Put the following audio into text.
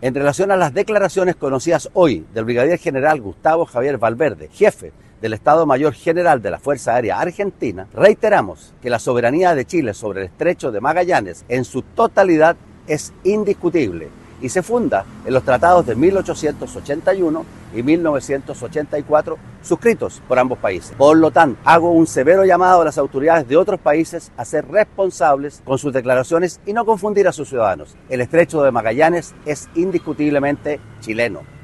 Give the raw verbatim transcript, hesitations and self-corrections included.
En relación a las declaraciones conocidas hoy del brigadier general Gustavo Javier Valverde, jefe del Estado Mayor General de la Fuerza Aérea Argentina, reiteramos que la soberanía de Chile sobre el Estrecho de Magallanes en su totalidad es indiscutible y se funda en los tratados de mil ochocientos ochenta y uno y mil novecientos ochenta y cuatro suscritos por ambos países. Por lo tanto, hago un severo llamado a las autoridades de otros países a ser responsables con sus declaraciones y no confundir a sus ciudadanos. El Estrecho de Magallanes es indiscutiblemente chileno.